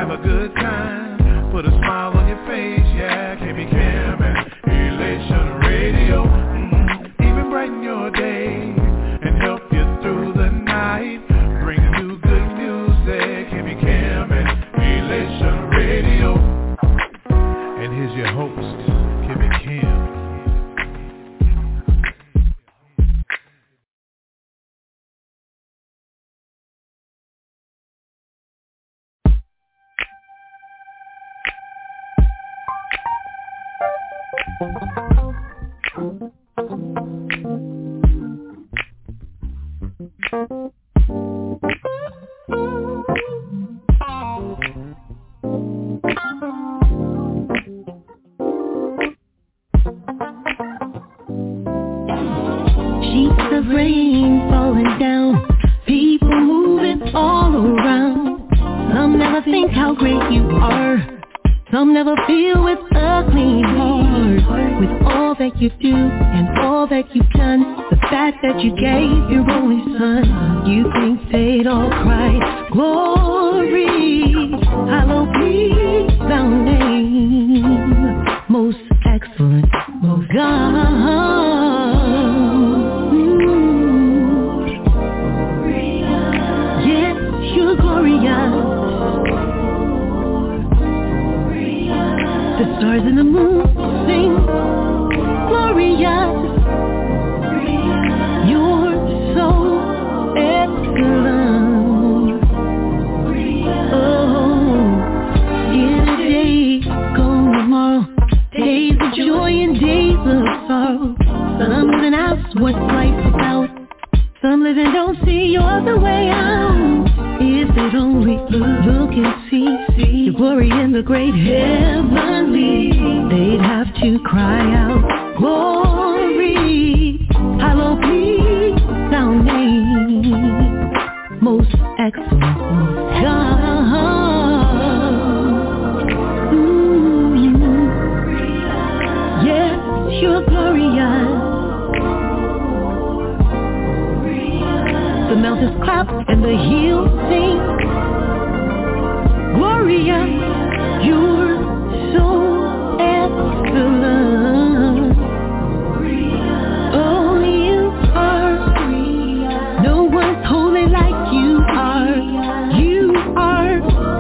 have a good time, put a smile on your face, yeah. KB Cam and Elation Radio, even brighten your day and help you through the night. Bring you good music, KB Cam and Elation Radio. And here's your host, KB Cam. Sheets of rain falling down, people moving all around. Some never think how great you are, some never feel with a clean heart. With all that you do and all that you've done, the fact that you gave your only son, you think they'd all cry, glory, hallowed be thy name, most excellent, most God. Yes, you're glorious. The stars and the moon sing glorious. You're so excellent. Oh, in a day, gone tomorrow, days of joy and days of sorrow. Some living out what life's about. Some living don't see you're the way out. If they'd only look and see your glory in the great heavenly, they'd have to cry out, glory, hallowed be thy name, most excellent God. Yes, you're glorious. The mountains clap and the hills sing, glorious, you're so excellent. Oh, you are, no one's holy like you are. You are,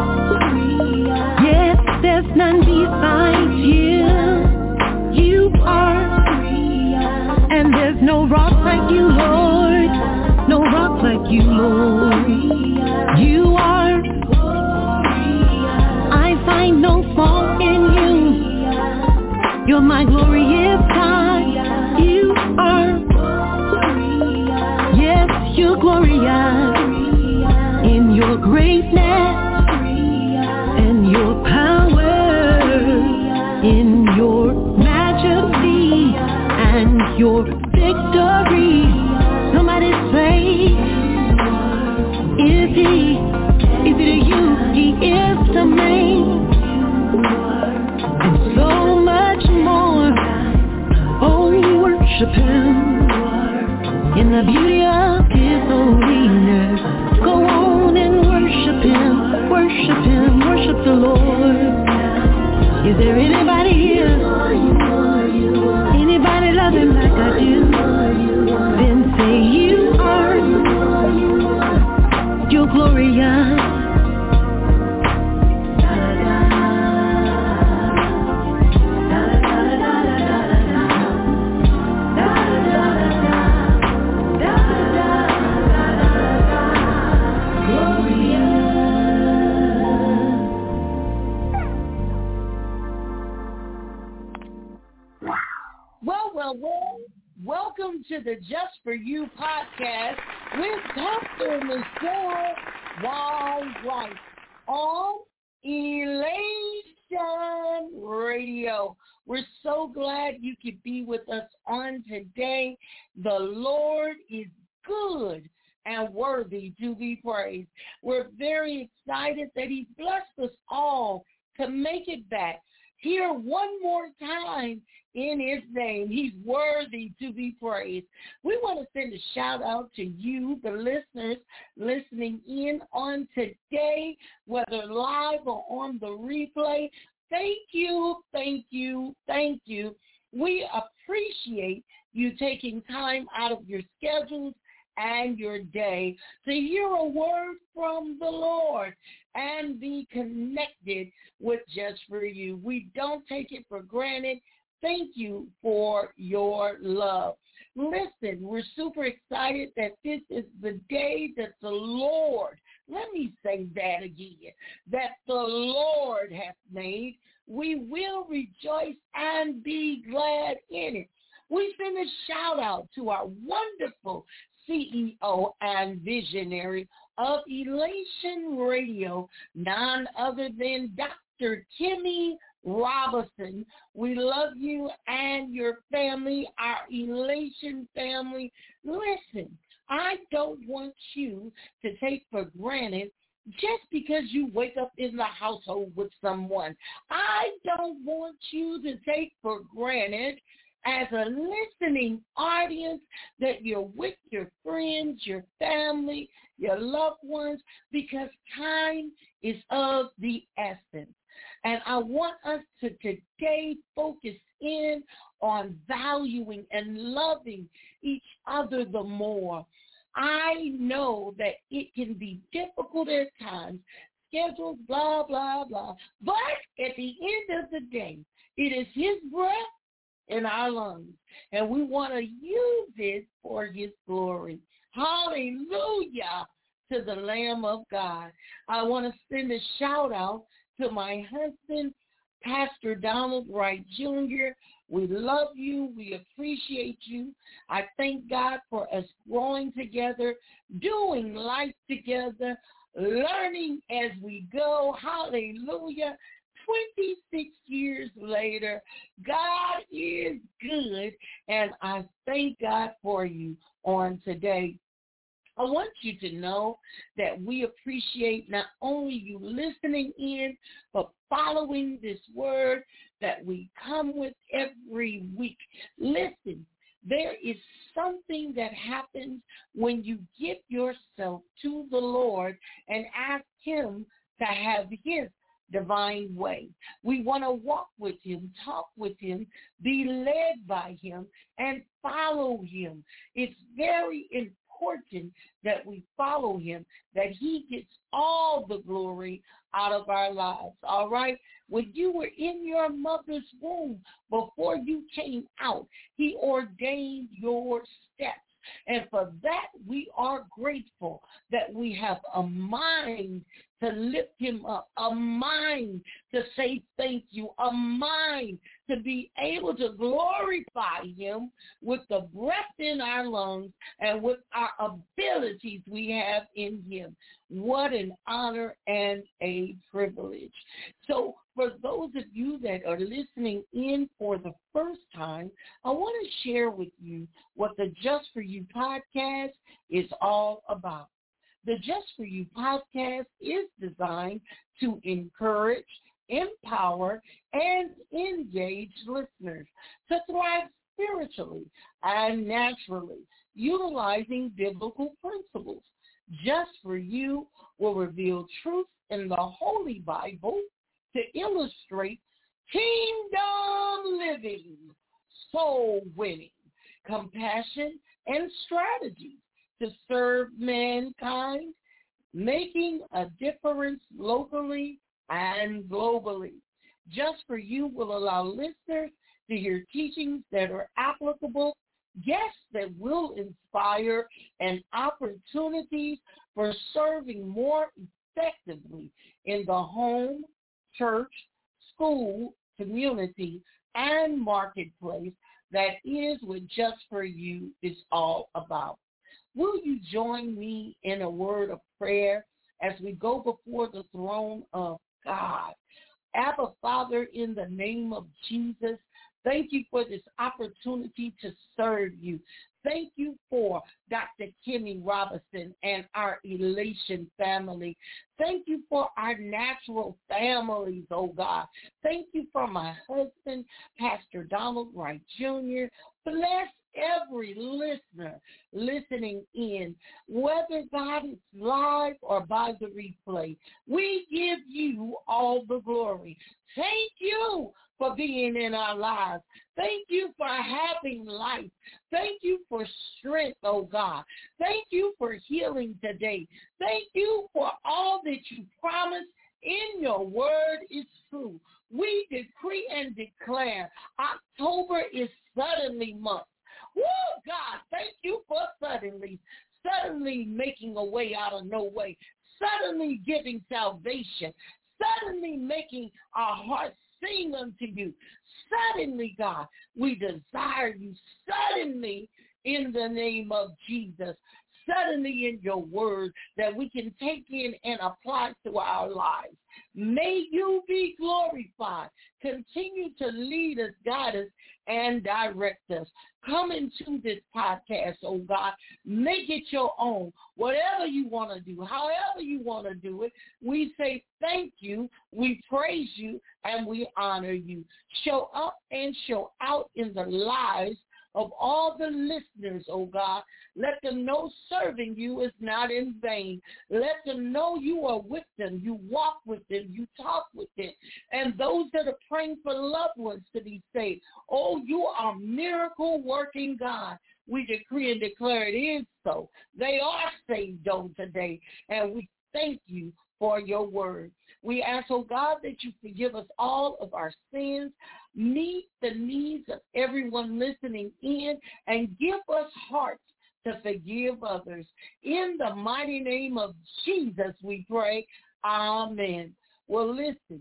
yes, there's none besides you. You are, and there's no rock like you, Lord. No rock like you, Lord. You are. I find no fault in you. You're my glorious God. You are. Yes, you're glorious in your greatness and your power, in your majesty and your victory. Somebody say, is it you? He is the main, and so much more. Oh, worship him in the beauty of his holiness. Go on and worship him, worship him, worship the Lord. Is there anybody here? Anybody love him like I do? Then say you are. You're glorious. Well, welcome to the Just For You podcast with Dr. Michelle Wise on Elation Radio. We're so glad you could be with us on today. The Lord is good and worthy to be praised. We're very excited that he blessed us all to make it back here one more time in his name. He's worthy to be praised. We want to send a shout out to you, the listeners, listening in on today, whether live or on the replay. Thank you, thank you, thank you. We appreciate you taking time out of your schedules and your day to hear a word from the Lord and be connected with Just For You. We don't take it for granted. Thank you for your love. Listen, we're super excited that this is the day that the Lord, let me say that again, that the Lord hath made. We will rejoice and be glad in it. We send a shout out to our wonderful CEO and visionary of Elation Radio, none other than Dr. Kimmy Robinson. We love you and your family, our Elation family. Listen, I don't want you to take for granted just because you wake up in the household with someone. I don't want you to take for granted as a listening audience that you're with your friends, your family, your loved ones, because time is of the essence. And I want us to today focus in on valuing and loving each other the more. I know that it can be difficult at times, schedules, blah, blah, blah. But at the end of the day, it is his breath in our lungs, and we want to use it for his glory. Hallelujah to the Lamb of God. I want to send a shout out to my husband, Pastor Donald Wright Jr. We love you. We appreciate you. I thank God for us growing together, doing life together, learning as we go. Hallelujah. 26 years later, God is good, and I thank God for you on today. I want you to know that we appreciate not only you listening in, but following this word that we come with every week. Listen, there is something that happens when you give yourself to the Lord and ask him to have his divine way. We want to walk with him, talk with him, be led by him, and follow him. It's very important that we follow him, that he gets all the glory out of our lives, all right? When you were in your mother's womb, before you came out, he ordained your steps. And for that, we are grateful that we have a mind to lift him up, a mind to say thank you, a mind to be able to glorify him with the breath in our lungs and with our abilities we have in him. What an honor and a privilege. So for those of you that are listening in for the first time, I want to share with you what the Just For You podcast is all about. The Just For You podcast is designed to encourage, empower, and engage listeners to thrive spiritually and naturally, utilizing biblical principles. Just For You will reveal truth in the Holy Bible to illustrate kingdom living, soul winning, compassion, and strategies to serve mankind, making a difference locally and globally. Just For You will allow listeners to hear teachings that are applicable, guests that will inspire, and opportunities for serving more effectively in the home, church, school, community, and marketplace. That is what Just For You is all about. Will you join me in a word of prayer as we go before the throne of God? Abba, Father, in the name of Jesus, thank you for this opportunity to serve you. Thank you for Dr. Kimmy Robinson and our Elation family. Thank you for our natural families, oh God. Thank you for my husband, Pastor Donald Wright Jr. Bless every listener listening in, whether God is live or by the replay. We give you all the glory. Thank you for being in our lives. Thank you for having life. Thank you for strength, oh God. Thank you for healing today. Thank you for all that you promised in your word is true. We decree and declare October is suddenly month. Woo, God, thank you for suddenly making a way out of no way, suddenly giving salvation, suddenly making our hearts sing unto you. Suddenly, God, we desire you. Suddenly, in the name of Jesus, suddenly in your word that we can take in and apply to our lives. May you be glorified. Continue to lead us, guide us, and direct us. Come into this podcast, oh God. Make it your own. Whatever you want to do, however you want to do it, we say thank you, we praise you, and we honor you. Show up and show out in the lives of all the listeners, oh God. Let them know serving you is not in vain. Let them know you are with them. You walk with them. You talk with them. And those that are praying for loved ones to be saved, oh, you are miracle-working God. We decree and declare it is so. They are saved on today, and we thank you for your word. We ask, oh God, that you forgive us all of our sins, meet the needs of everyone listening in, and give us hearts to forgive others. In the mighty name of Jesus, we pray. Amen. Well, listen,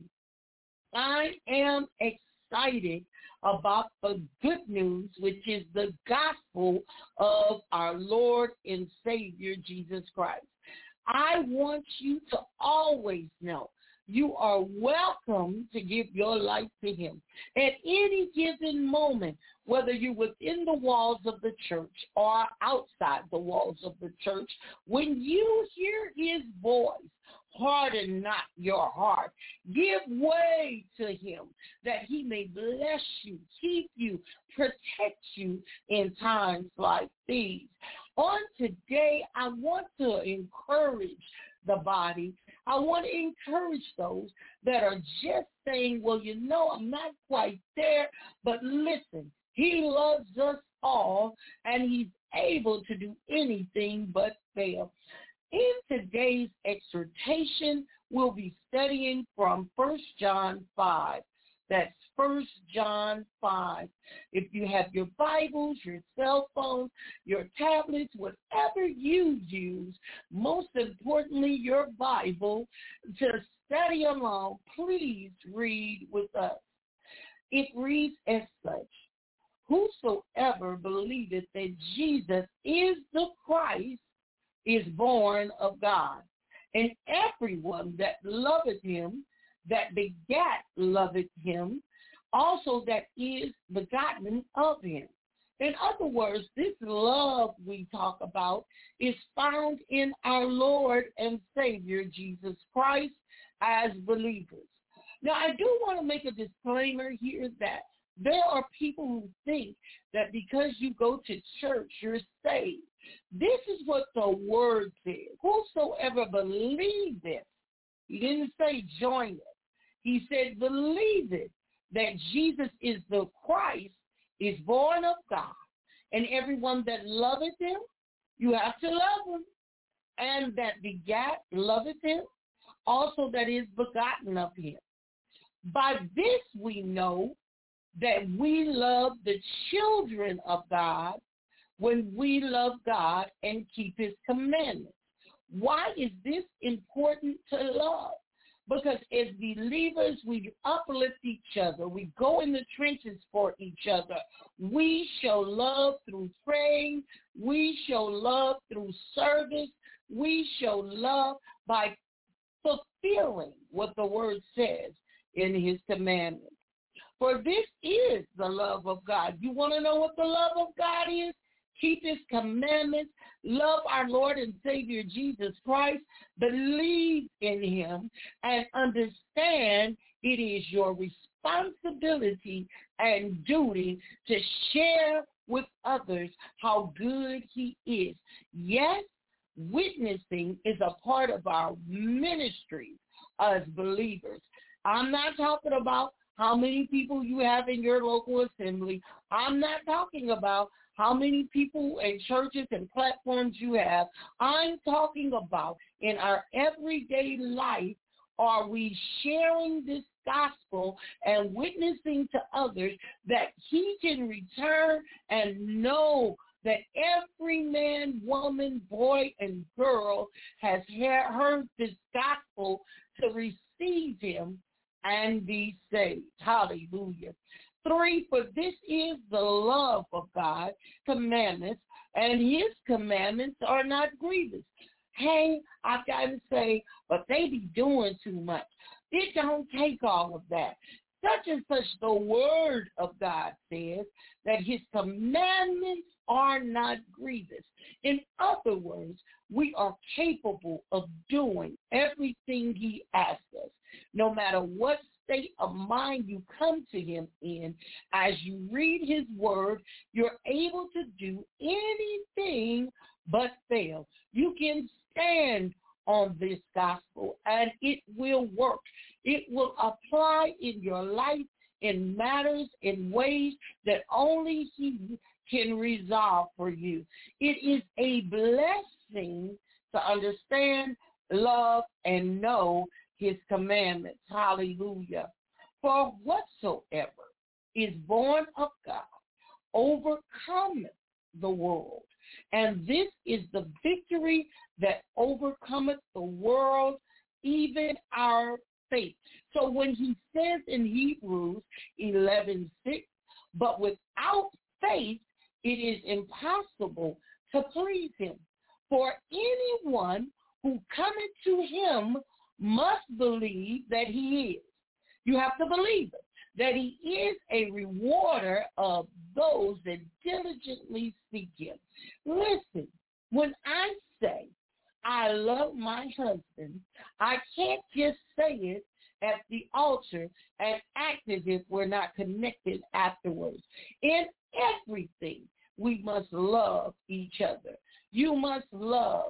I am excited about the good news, which is the gospel of our Lord and Savior, Jesus Christ. I want you to always know you are welcome to give your life to him. At any given moment, whether you're within the walls of the church or outside the walls of the church, when you hear his voice, harden not your heart. Give way to him that he may bless you, keep you, protect you in times like these. On today, I want to encourage the body. I want to encourage those that are just saying, well, you know, I'm not quite there, but listen, he loves us all, and he's able to do anything but fail. In today's exhortation, we'll be studying from 1 John 5. That's 1 John 5. If you have your Bibles, your cell phones, your tablets, whatever you use, most importantly, your Bible, to study along, please read with us. It reads as such: whosoever believeth that Jesus is the Christ is born of God, and everyone that loveth him, that begat loveth him, also that is begotten of him. In other words, this love we talk about is found in our Lord and Savior, Jesus Christ, as believers. Now, I do want to make a disclaimer here that there are people who think that because you go to church, you're saved. This is what the word says. Whosoever believeth, he didn't say join it. He said believe it, that Jesus is the Christ, is born of God. And everyone that loveth him, you have to love him. And that begat loveth him, also that is begotten of him. By this we know that we love the children of God when we love God and keep his commandments. Why is this important to love? Because as believers, we uplift each other. We go in the trenches for each other. We show love through praying. We show love through service. We show love by fulfilling what the word says in his commandments. For this is the love of God. You want to know what the love of God is? keep his commandments, love our Lord and Savior Jesus Christ, believe in him, and understand it is your responsibility and duty to share with others how good he is. Yes, witnessing is a part of our ministry as believers. I'm not talking about how many people you have in your local assembly. I'm not talking about how many people and churches and platforms you have. I'm talking about in our everyday life, are we sharing this gospel and witnessing to others that he can return and know that every man, woman, boy, and girl has heard this gospel to receive him and be saved. Hallelujah. 3, for this is the love of God, commandments, and his commandments are not grievous. Hey, I've got to say, but they be doing too much. It don't take all of that. Such and such the word of God says that his commandments are not grievous. In other words, we are capable of doing everything he asks us. No matter what state of mind you come to him in, as you read his word, you're able to do anything but fail. You can stand on this gospel, and it will work. It will apply in your life in matters, in ways that only he can resolve for you. It is a blessing to understand, love, and know his commandments. Hallelujah. For whatsoever is born of God overcometh the world. And this is the victory that overcometh the world, even our faith. So when he says in Hebrews 11:6, but without faith it is impossible to please him. For anyone who cometh to him must believe that he is. You have to believe it, that he is a rewarder of those that diligently seek him. Listen, when I say I love my husband, I can't just say it at the altar and act as if we're not connected afterwards. In everything, we must love each other. You must love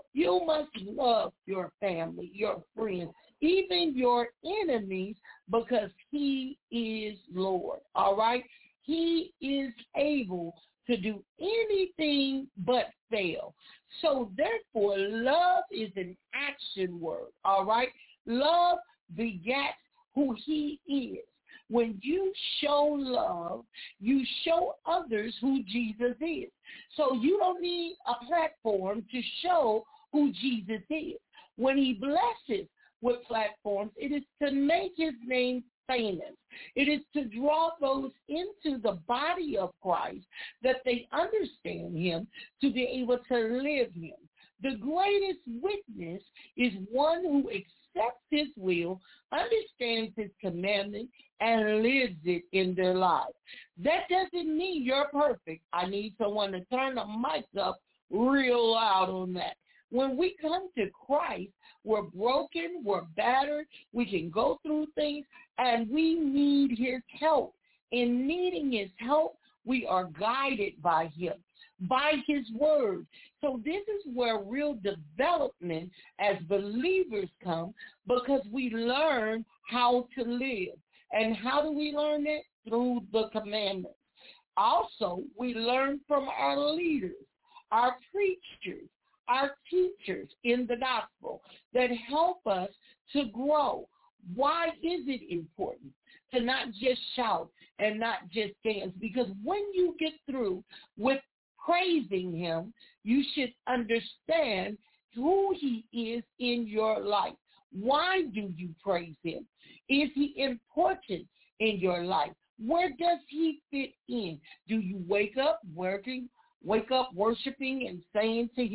your family, your friends, even your enemies, because he is Lord, all right? He is able to do anything but fail. So therefore, love is an action word, all right? Love begets who he is. When you show love, you show others who Jesus is. So you don't need a platform to show who Jesus is. When he blesses with platforms, it is to make his name famous. It is to draw those into the body of Christ that they understand him, to be able to live him. The greatest witness is one who accepts his will, understands his commandment, and lives it in their lives. That doesn't mean you're perfect. I need someone to turn the mic up real loud on that. When we come to Christ, we're broken, we're battered, we can go through things, and we need his help. In needing his help, we are guided by him, by his word. So this is where real development as believers come, because we learn how to live. And how do we learn it? Through the commandments. Also, we learn from our leaders, our preachers, our teachers in the gospel that help us to grow. Why is it important to not just shout and not just dance? Because when you get through with praising him, you should understand who he is in your life. Why do you praise him? Is he important in your life? Where does he fit in? Do you wake up worshiping and saying to him,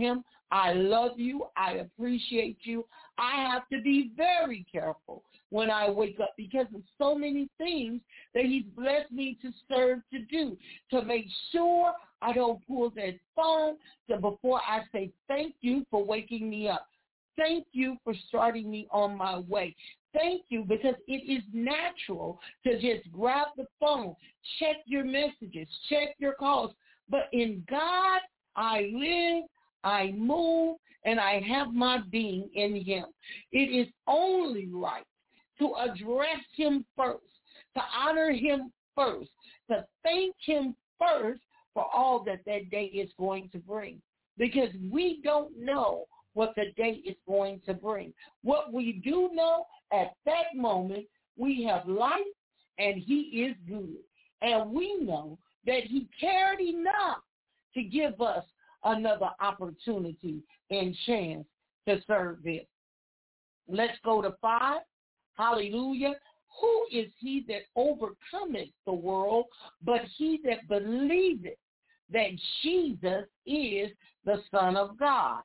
I love you. I appreciate you. I have to be very careful when I wake up because of so many things that he's blessed me to serve to do, to make sure I don't pull that phone before I say thank you for waking me up. Thank you for starting me on my way. Thank you, because it is natural to just grab the phone, check your messages, check your calls. But in God, I live, I move, and I have my being in him. It is only right to address him first, to honor him first, to thank him first for all that day is going to bring. Because we don't know what the day is going to bring. What we do know, at that moment, we have life and he is good. And we know that he cared enough to give us another opportunity and chance to serve him. Let's go to 5. Hallelujah. Who is he that overcometh the world, but he that believeth that Jesus is the Son of God?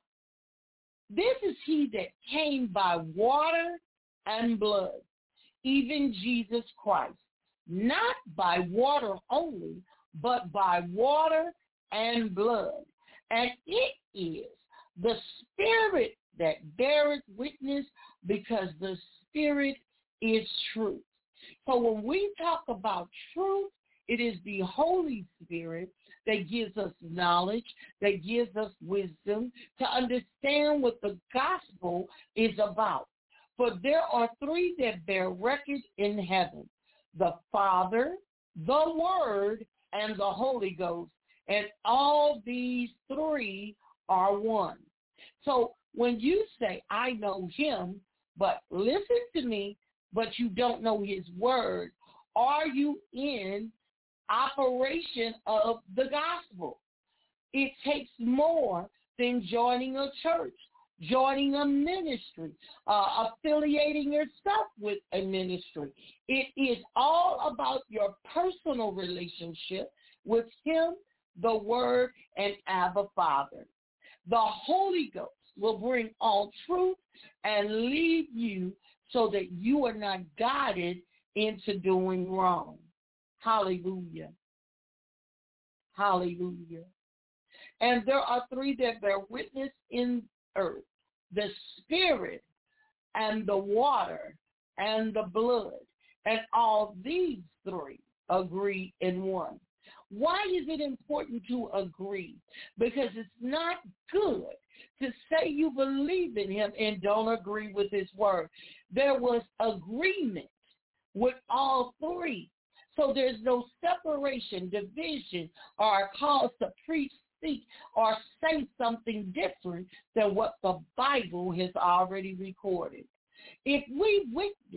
This is he that came by water and blood, even Jesus Christ, not by water only, but by water and blood. And it is the Spirit that beareth witness, because the Spirit is truth. So when we talk about truth, it is the Holy Spirit that gives us knowledge, that gives us wisdom to understand what the gospel is about. For there are 3 that bear record in heaven: the Father, the Word, and the Holy Ghost. And all these 3 are one. So when you say, I know him, but listen to me, but you don't know his word, are you in operation of the gospel? It takes more than joining a church, joining a ministry, affiliating yourself with a ministry. It is all about your personal relationship with him, the Word, and Abba Father. The Holy Ghost will bring all truth and lead you so that you are not guided into doing wrong. Hallelujah. Hallelujah. And there are 3 that bear witness in earth: the Spirit and the water and the blood. And all these 3 agree in one. Why is it important to agree? Because it's not good to say you believe in him and don't agree with his word. There was agreement with all 3. So there's no separation, division, or a cause to preach, speak, or say something different than what the Bible has already recorded. If we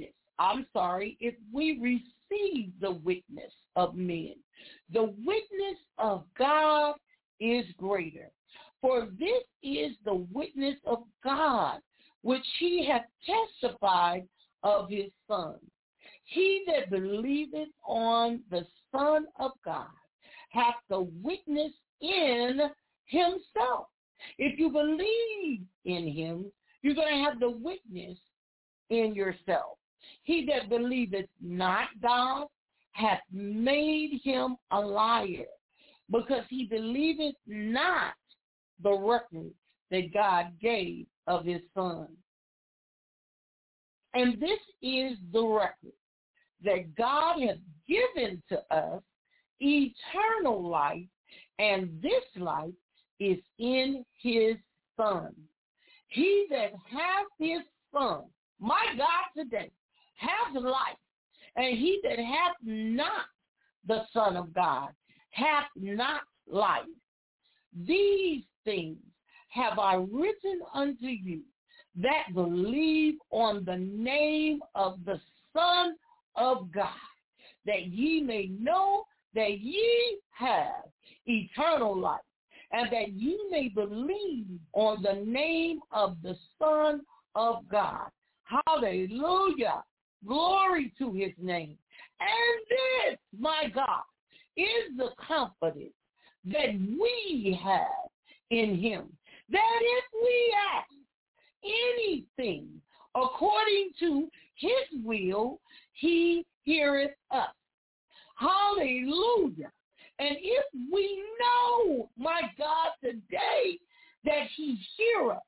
receive the witness of men, the witness of God is greater. For this is the witness of God, which he hath testified of his Son. He that believeth on the Son of God hath the witness in himself. If you believe in him, you're going to have the witness in yourself. He that believeth not God hath made him a liar, because he believeth not the record that God gave of his Son. And this is the record, that God hath given to us eternal life, and this life is in his Son. He that hath his Son, my God today, hath life, and he that hath not the Son of God hath not life. These things have I written unto you that believe on the name of the Son of God, that ye may know that ye have eternal life, and that ye may believe on the name of the Son of God. Hallelujah. Glory to his name. And this, my God, is the confidence that we have in him, that if we ask anything according to his will, he heareth us. Hallelujah. And if we know, my God, today that he heareth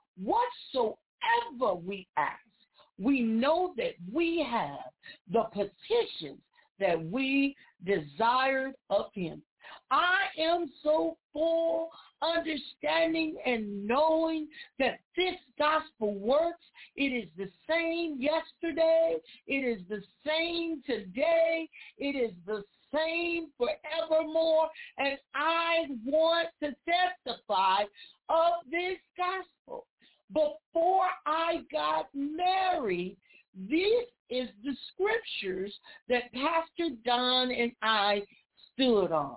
whatsoever we ask, we know that we have the petitions that we desired of him. I am so full understanding and knowing that this gospel works. It is the same yesterday. It is the same today. It is the same forevermore. And I want to testify of this gospel. Before I got married, this is the scriptures that Pastor Don and I stood on.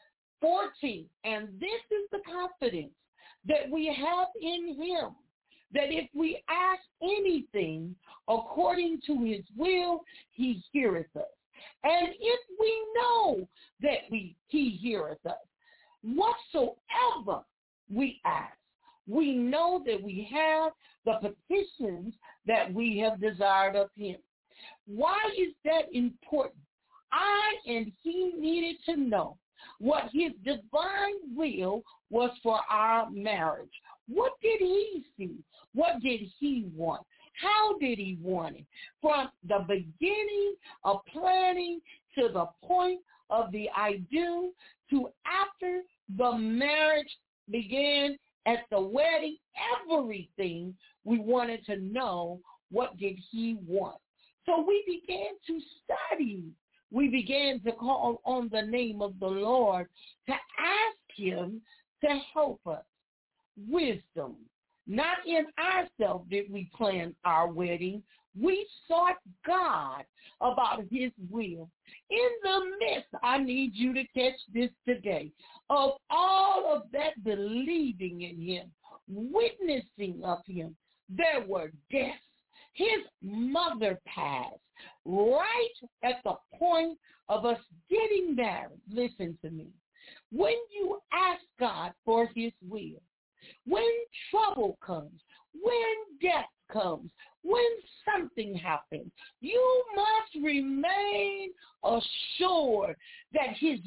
14, and this is the confidence that we have in him, that if we ask anything according to his will, he heareth us. And if we know that he heareth us, whatsoever we ask, we know that we have the petitions that we have desired of him. Why is that important? I and he needed to know what his divine will was for our marriage. What did he see? What did he want? How did he want it? From the beginning of planning to the point of the I do, to after the marriage began, at the wedding, everything we wanted to know, what did he want? So we began to study. We began to call on the name of the Lord to ask him to help us. Wisdom. Not in ourselves did we plan our wedding. We sought God about his will. In the midst, I need you to catch this today, of all of that believing in him, witnessing of him, there were deaths. His mother passed right at the point of us getting married. Listen to me. When you ask God for his will, when trouble comes, when death comes, when something happens, you must remain assured that his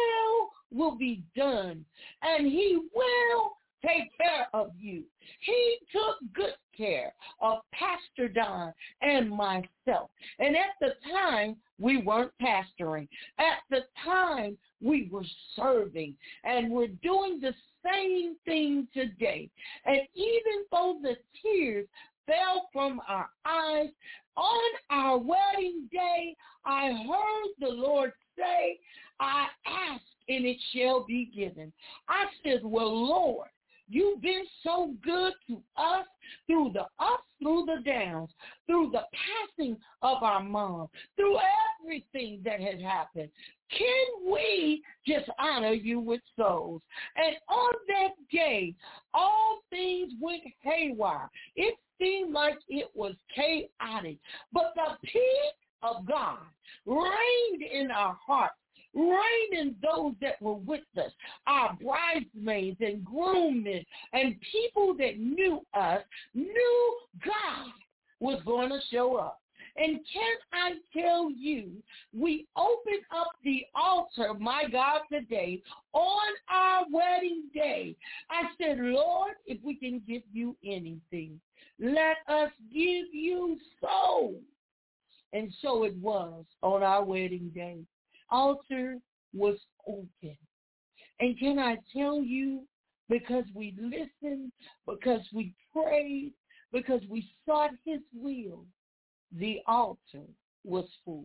will be done, and he will take care of you. He took good care of Pastor Don and myself. And at the time, we weren't pastoring. At the time, we were serving. And we're doing the same thing today. And even though the tears fell from our eyes, on our wedding day, I heard the Lord say, I ask and it shall be given. I said, well, Lord, you've been so good to us through the ups, through the downs, through the passing of our mom, through everything that had happened. Can we just honor you with souls? And on that day, all things went haywire. It seemed like it was chaotic, but the peace of God reigned in our hearts. Reign in those that were with us, our bridesmaids and groommen and people that knew us, knew God was going to show up. And can I tell you, we opened up the altar, my God, today on our wedding day. I said, Lord, if we can give you anything, let us give you soul. And so it was on our wedding day. Altar was open. And can I tell you, because we listened, because we prayed, because we sought his will, the altar was full.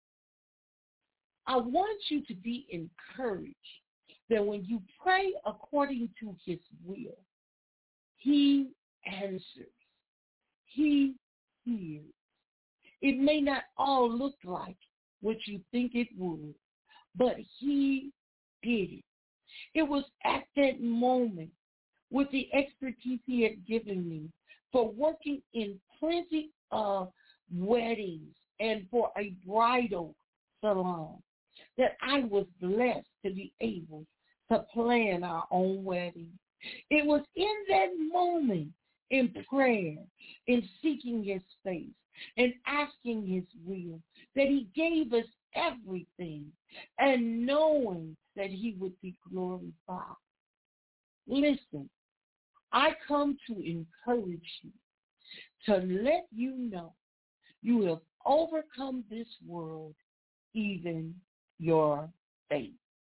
I want you to be encouraged that when you pray according to his will, he answers. He hears. It may not all look like what you think it would, but he did it. It was at that moment, with the expertise he had given me for working in plenty of weddings and for a bridal salon, that I was blessed to be able to plan our own wedding. It was in that moment in prayer, in seeking his face, and asking his will, that he gave us everything, and knowing that he would be glorified. Listen, I come to encourage you, to let you know you have overcome this world, even your faith.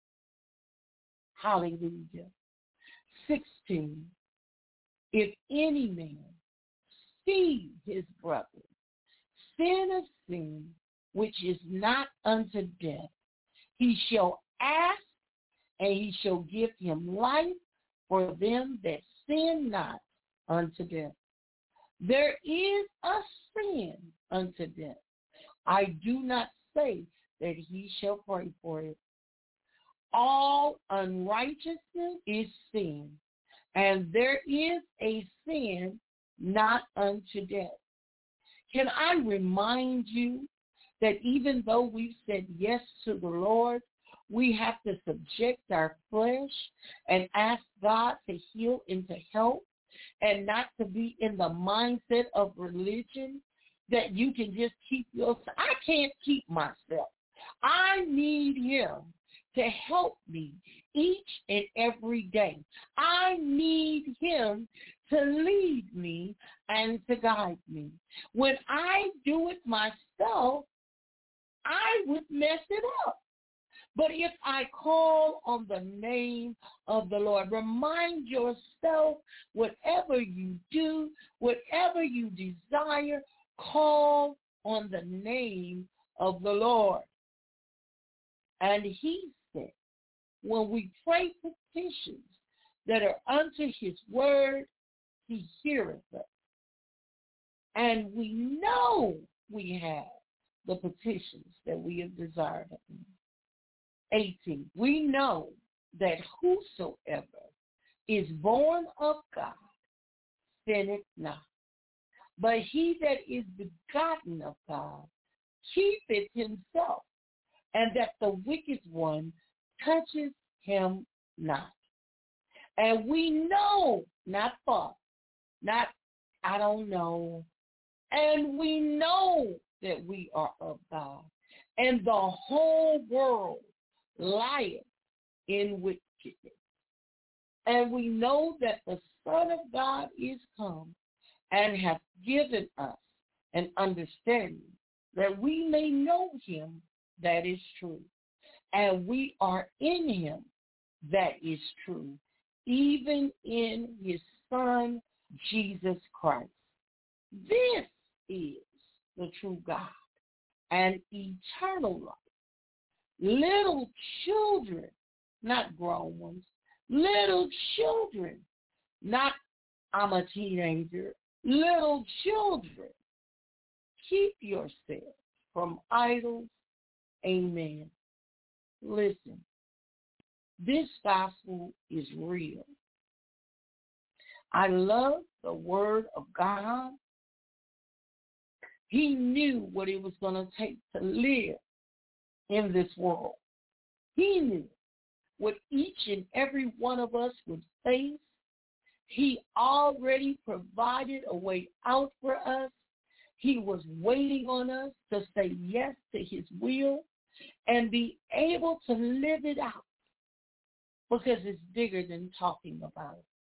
Hallelujah. 16. If any man see his brother sin a sin which is not unto death, he shall ask, and he shall give him life for them that sin not unto death. There is a sin unto death. I do not say that he shall pray for it. All unrighteousness is sin, and there is a sin not unto death. Can I remind you that even though we've said yes to the Lord, we have to subject our flesh and ask God to heal and to help, and not to be in the mindset of religion that you can just keep yourself. I can't keep myself. I need him to help me each and every day. I need him to lead me and to guide me. When I do it myself, I would mess it up. But if I call on the name of the Lord, remind yourself, whatever you do, whatever you desire, call on the name of the Lord. And he said, when we pray petitions that are unto his word, he heareth us. And we know we have the petitions that we have desired of him. 18. We know that whosoever is born of God sinneth not, but he that is begotten of God keepeth himself, and that the wicked one touches him not. And we know, not thought, not I don't know, and we know that we are of God, and the whole world lieth in wickedness. And we know that the Son of God is come and hath given us an understanding that we may know him that is true. And we are in him that is true, even in his Son, Jesus Christ. This is the true God and eternal life. Little children, not grown ones, little children, not I'm a teenager, little children, keep yourselves from idols. Amen. Listen, this gospel is real. I love the word of God. He knew what it was going to take to live in this world. He knew what each and every one of us would face. He already provided a way out for us. He was waiting on us to say yes to his will and be able to live it out, because it's bigger than talking about it.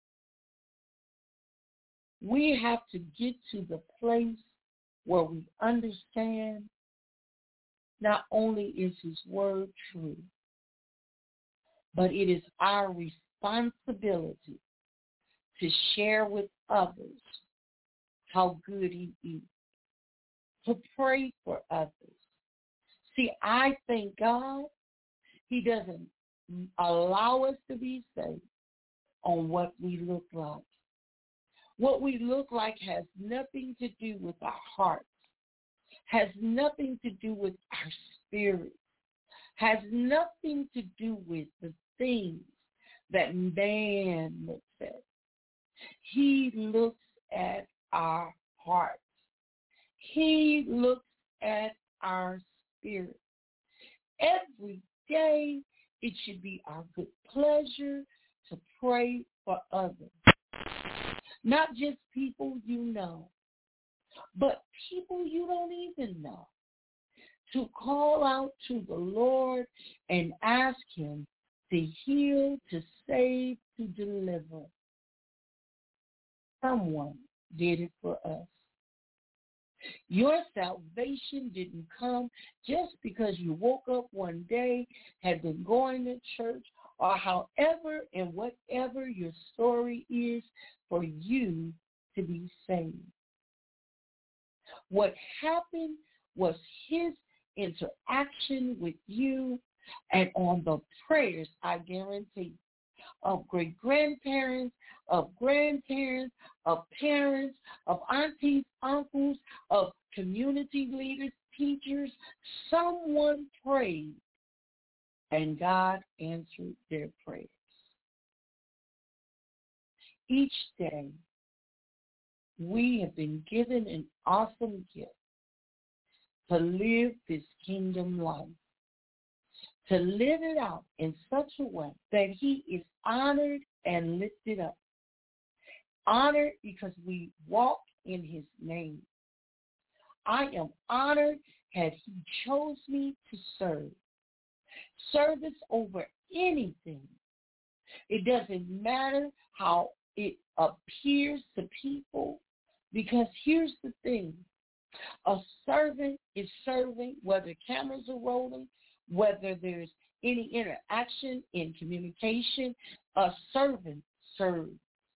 We have to get to the place where we understand not only is his word true, but it is our responsibility to share with others how good he is, to pray for others. See, I thank God he doesn't allow us to be saved on what we look like. What we look like has nothing to do with our hearts, has nothing to do with our spirit, has nothing to do with the things that man looks at. He looks at our hearts. He looks at our spirit. Every day it should be our good pleasure to pray for others. Not just people you know, but people you don't even know. To call out to the Lord and ask him to heal, to save, to deliver. Someone did it for us. Your salvation didn't come just because you woke up one day, had been going to church, or however and whatever your story is for you to be saved. What happened was his interaction with you and on the prayers, I guarantee, of great-grandparents, of grandparents, of parents, of aunties, uncles, of community leaders, teachers. Someone prayed, and God answered their prayers. Each day, we have been given an awesome gift to live this kingdom life, to live it out in such a way that he is honored and lifted up. Honored because we walk in his name. I am honored that he chose me to serve. Service over anything. It doesn't matter how it appears to people, because here's the thing. A servant is serving whether cameras are rolling, whether there's any interaction in communication. A servant serves.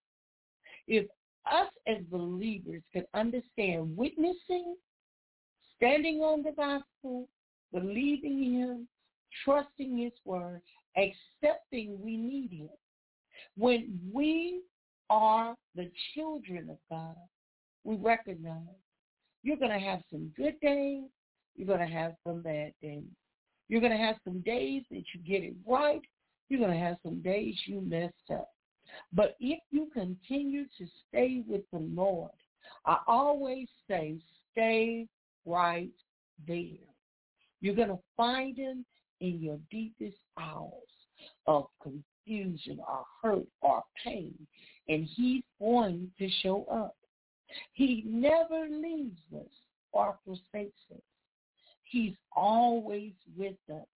If us as believers could understand witnessing, standing on the gospel, believing him, trusting his word, accepting we need him. When we are the children of God, we recognize you're going to have some good days, you're going to have some bad days. You're going to have some days that you get it right, you're going to have some days you messed up. But if you continue to stay with the Lord, I always say stay right there. You're going to find him in your deepest hours of confusion or hurt or pain, and he's going to show up. He never leaves us or forsakes us. He's always with us.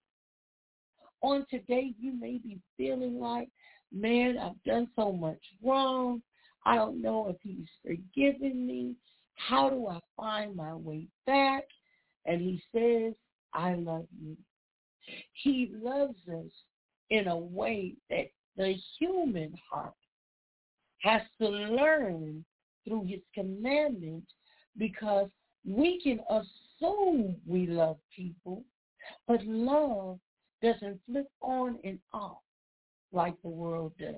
On today, you may be feeling like, man, I've done so much wrong. I don't know if he's forgiven me. How do I find my way back? And he says, I love you. He loves us in a way that the human heart has to learn through his commandments, because we can assume we love people, but love doesn't flip on and off like the world does.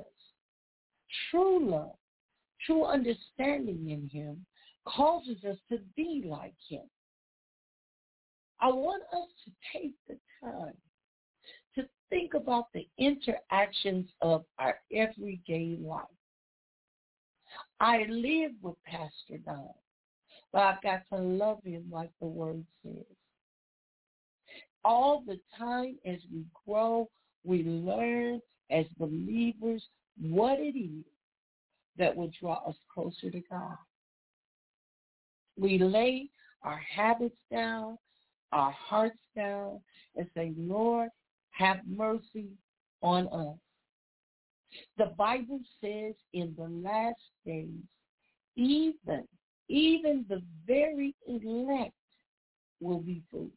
True love, true understanding in him causes us to be like him. I want us to take the time to think about the interactions of our everyday life. I live with Pastor Don, but I've got to love him like the word says. All the time as we grow, we learn as believers what it is that will draw us closer to God. We lay our habits down, our hearts down, and say, Lord, have mercy on us. The Bible says in the last days, even the very elect will be fooled.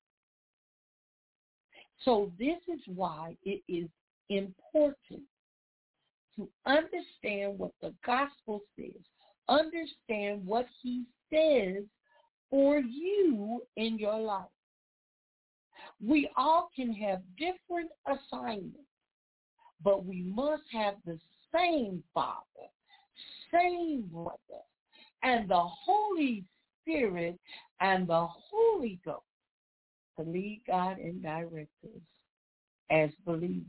So this is why it is important to understand what the gospel says, understand what he says for you in your life. We all can have different assignments, but we must have the same Father, same brother, and the Holy Spirit and the Holy Ghost to lead, God, and direct us as believers.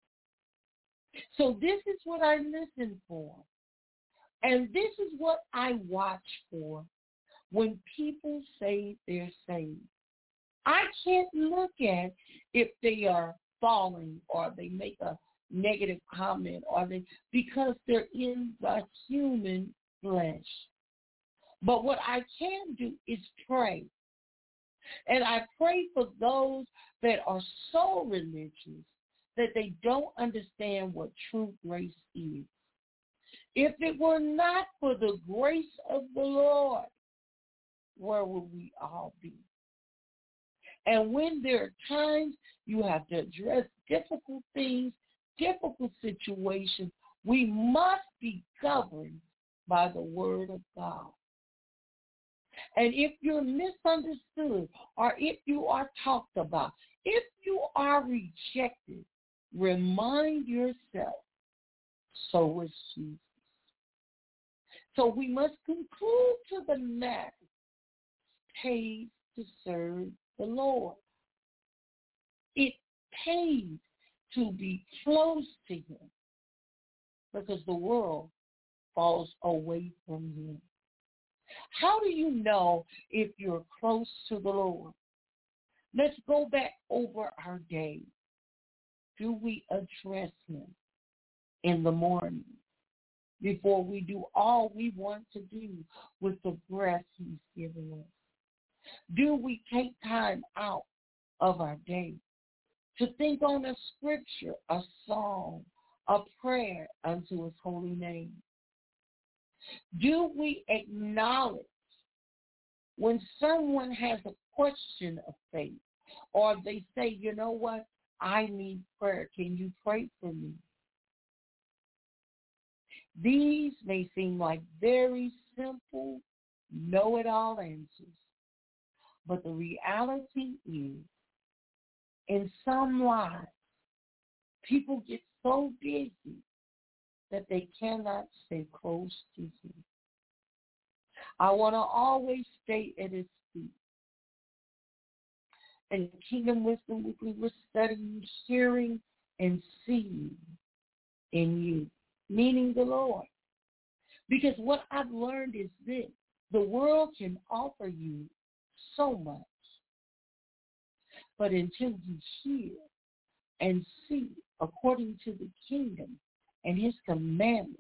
So this is what I listen for, and this is what I watch for when people say they're saved. I can't look at if they are falling or they make a negative comment, or because they're in the human flesh. But what I can do is pray. And I pray for those that are so religious that they don't understand what true grace is. If it were not for the grace of the Lord, where would we all be? And when there are times you have to address difficult things, difficult situations, we must be governed by the word of God. And if you're misunderstood, or if you are talked about, if you are rejected, remind yourself, so was Jesus. So we must conclude to the matter, pays to serve the Lord. It pays to be close to him, because the world falls away from him. How do you know if you're close to the Lord? Let's go back over our day. Do we address him in the morning before we do all we want to do with the breath he's given us? Do we take time out of our day to think on a scripture, a song, a prayer unto his holy name? Do we acknowledge when someone has a question of faith, or they say, you know what, I need prayer. Can you pray for me? These may seem like very simple, know-it-all answers, but the reality is, in some lives, people get so busy that they cannot stay close to him. I want to always stay at his feet. In Kingdom Wisdom Weekly, we're studying, hearing, and seeing in you, meaning the Lord. Because what I've learned is this: the world can offer you so much, but until you hear and see according to the kingdom and his commandments,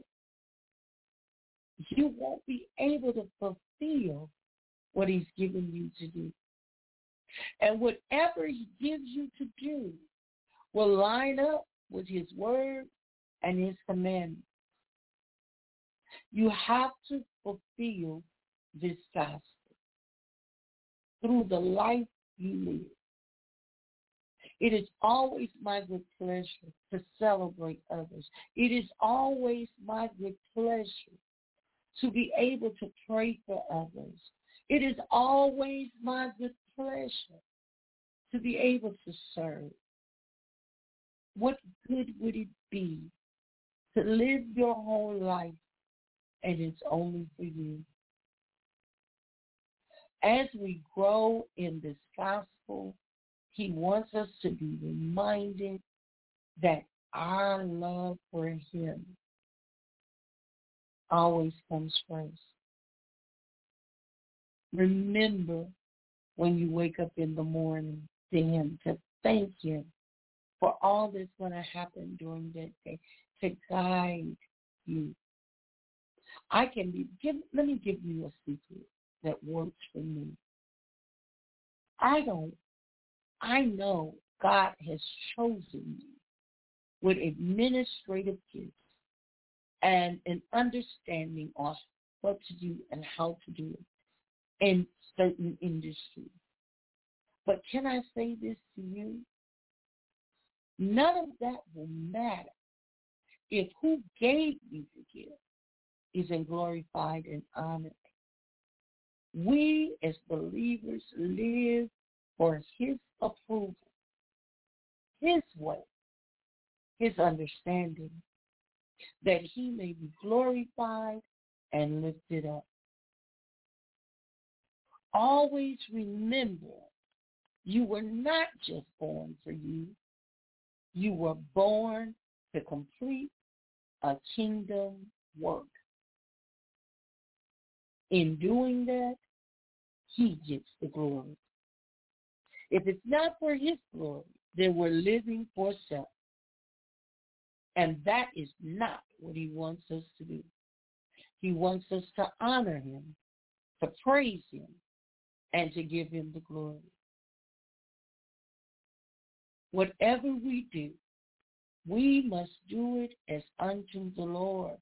you won't be able to fulfill what he's given you to do. And whatever he gives you to do will line up with his word and his commandments. You have to fulfill this gospel through the life you live. It is always my good pleasure to celebrate others. It is always my good pleasure to be able to pray for others. It is always my good pleasure to be able to serve. What good would it be to live your whole life and it's only for you? As we grow in this gospel, he wants us to be reminded that our love for him always comes first. Remember when you wake up in the morning to him, to thank him for all that's going to happen during that day, to guide you. Let me give you a secret that works for me. I know God has chosen you with administrative gifts and an understanding of what to do and how to do it in certain industries. But can I say this to you? None of that will matter if who gave you the gift isn't glorified and honored. We as believers live for his approval, his way, his understanding, that he may be glorified and lifted up. Always remember, you were not just born for you. You were born to complete a kingdom work. In doing that, he gets the glory. If it's not for his glory, then we're living for self. And that is not what he wants us to do. He wants us to honor him, to praise him, and to give him the glory. Whatever we do, we must do it as unto the Lord.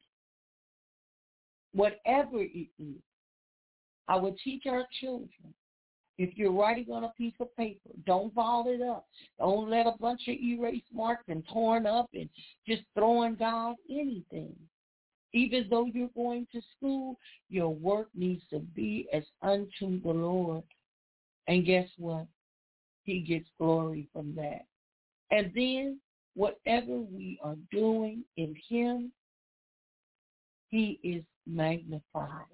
Whatever it is. I would teach our children, if you're writing on a piece of paper, don't ball it up. Don't let a bunch of erase marks and torn up and just throwing God anything. Even though you're going to school, your work needs to be as unto the Lord. And guess what? He gets glory from that. And then whatever we are doing in him, he is magnified.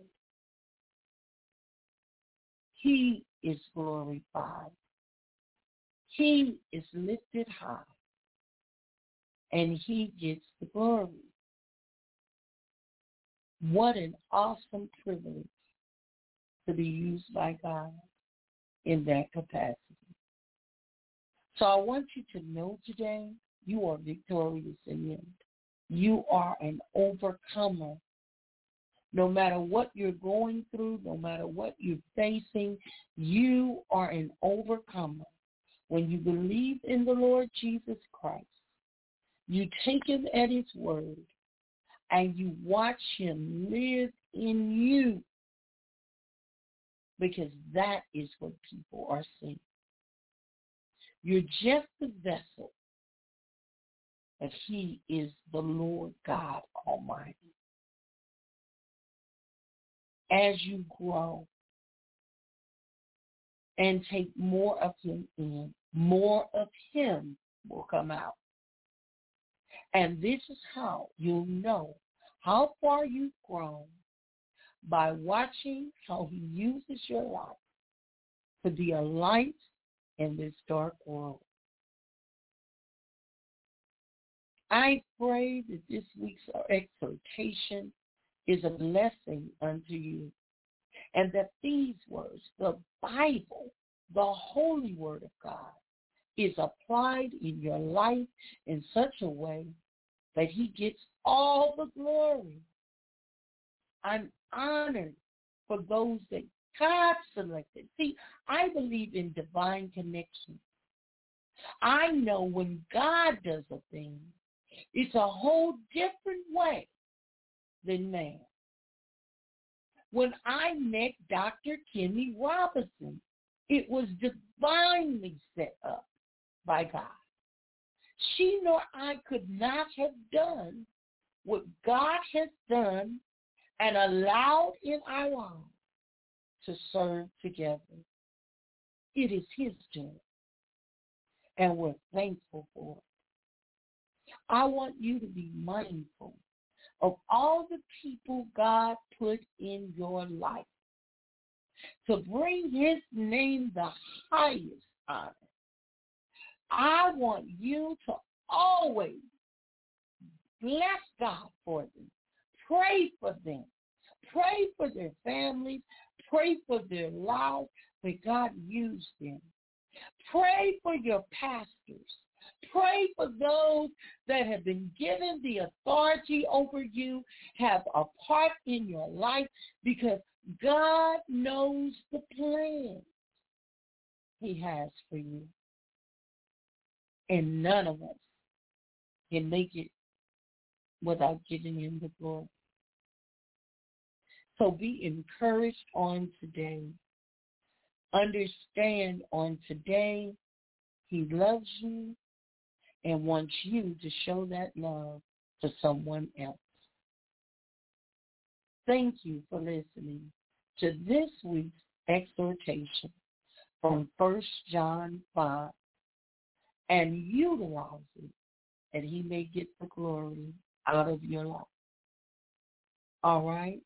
He is glorified. He is lifted high. And he gets the glory. What an awesome privilege to be used by God in that capacity. So I want you to know today, you are victorious in him. You are an overcomer. No matter what you're going through, no matter what you're facing, you are an overcomer. When you believe in the Lord Jesus Christ, you take him at his word, and you watch him live in you, because that is what people are seeing. You're just the vessel, but he is the Lord God Almighty. As you grow and take more of him in, more of him will come out. And this is how you'll know how far you've grown, by watching how he uses your life to be a light in this dark world. I pray that this week's exhortation is a blessing unto you, and that these words, the Bible, the holy word of God, is applied in your life in such a way that he gets all the glory. I'm honored for those that God selected. See, I believe in divine connection. I know when God does a thing, it's a whole different way than man. When I met Dr. Kimmy Robinson, it was divinely set up by God. She nor I could not have done what God has done and allowed in our lives to serve together. It is his doing, and we're thankful for it. I want you to be mindful of all the people God put in your life to bring his name the highest honor. I want you to always bless God for them. Pray for them. Pray for their families. Pray for their lives, that God use them. Pray for your pastors. Pray for those that have been given the authority over you, have a part in your life, because God knows the plan he has for you. And none of us can make it without giving him the glory. So be encouraged on today. Understand on today, he loves you and wants you to show that love to someone else. Thank you for listening to this week's exhortation from 1 John 5, and utilize it that he may get the glory out of your life. All right?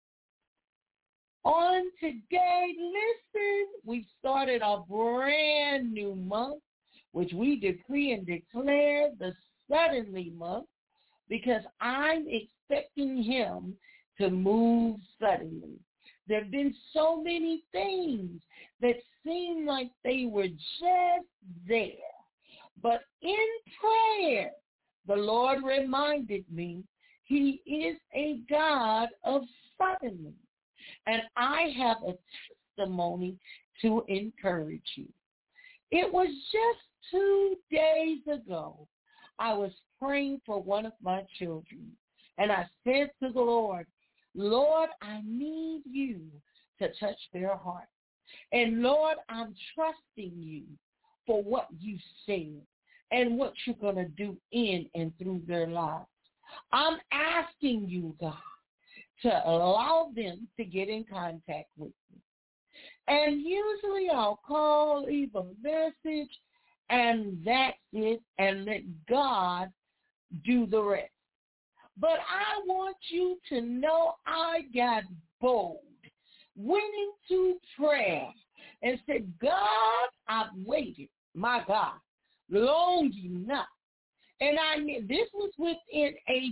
On today, listen, we started a brand new month, which we decree and declare the suddenly month, because I'm expecting him to move suddenly. There have been so many things that seem like they were just there. But in prayer, the Lord reminded me he is a God of suddenly. And I have a testimony to encourage you. It was just 2 days ago, I was praying for one of my children. And I said to the Lord, Lord, I need you to touch their heart. And Lord, I'm trusting you for what you said and what you're going to do in and through their lives. I'm asking you, God, to allow them to get in contact with me. And usually I'll call, leave a message, and that's it, and let God do the rest. But I want you to know I got bold, went into prayer, and said, God, I've waited, my God, long enough. And this was within a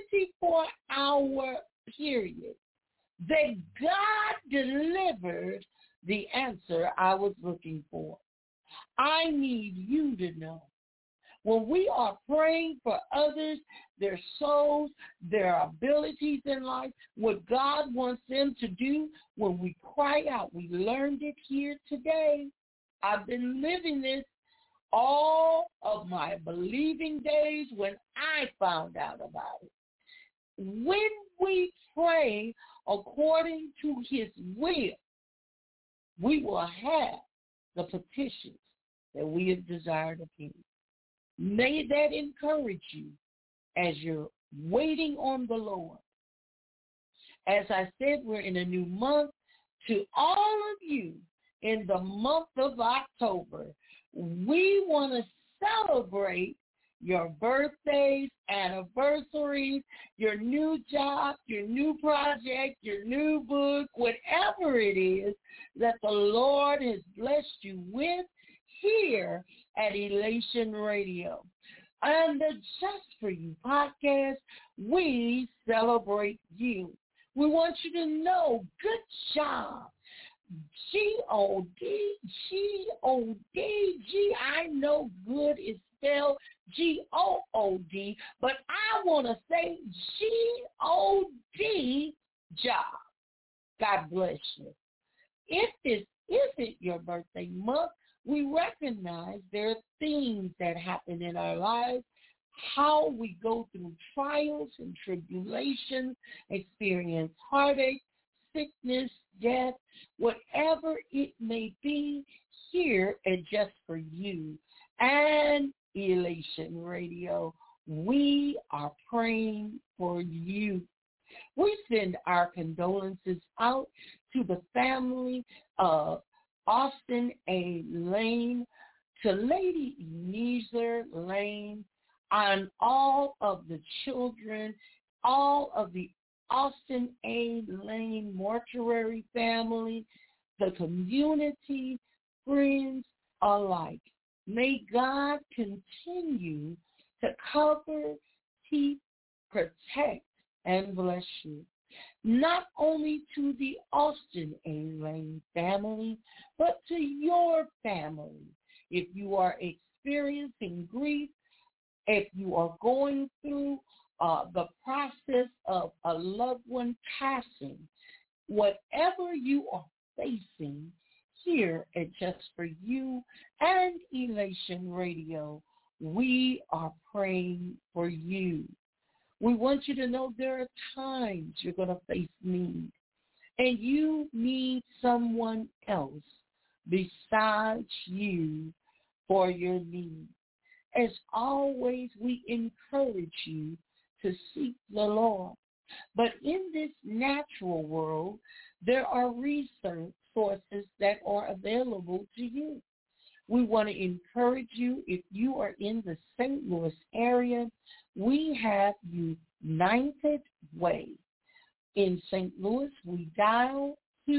24-hour period that God delivered the answer I was looking for. I need you to know, when we are praying for others, their souls, their abilities in life, what God wants them to do, when we cry out, we learned it here today. I've been living this all of my believing days when I found out about it. When we pray according to his will, we will have the petitions that we have desired of him. May that encourage you as you're waiting on the Lord. As I said, we're in a new month. To all of you in the month of October, we want to celebrate your birthdays, anniversaries, your new job, your new project, your new book, whatever it is that the Lord has blessed you with here at Elation Radio. And the Just For You podcast, we celebrate you. We want you to know, good job. G-O-D, G-O-D, I know good is spelled G-O-O-D, but I want to say G-O-D, job. God bless you. If this isn't your birthday month, we recognize there are things that happen in our lives, how we go through trials and tribulations, experience heartache, sickness, death, whatever it may be, here at Just For You and Elation Radio, we are praying for you. We send our condolences out to the family of Austin A. Lane, to Lady Enezer Lane, and all of the children, all of the Austin A. Lane mortuary family, the community, friends alike. May God continue to cover, keep, protect, and bless you. Not only to the Austin A. Lane family, but to your family. If you are experiencing grief, if you are going through the process of a loved one passing, whatever you are facing here at Just For You and Elation Radio, we are praying for you. We want you to know there are times you're going to face need, and you need someone else besides you for your need. As always, we encourage you to seek the Lord. But in this natural world, there are resources that are available to you. We want to encourage you, if you are in the St. Louis area, we have United Way. In St. Louis, we dial